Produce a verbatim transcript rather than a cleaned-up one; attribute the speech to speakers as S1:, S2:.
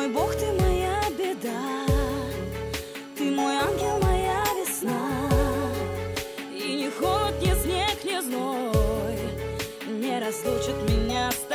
S1: мой Бог, ты моя беда, ты мой ангел, моя весна. И ни холод, ни снег, ни зной не разлучат меня с тобой.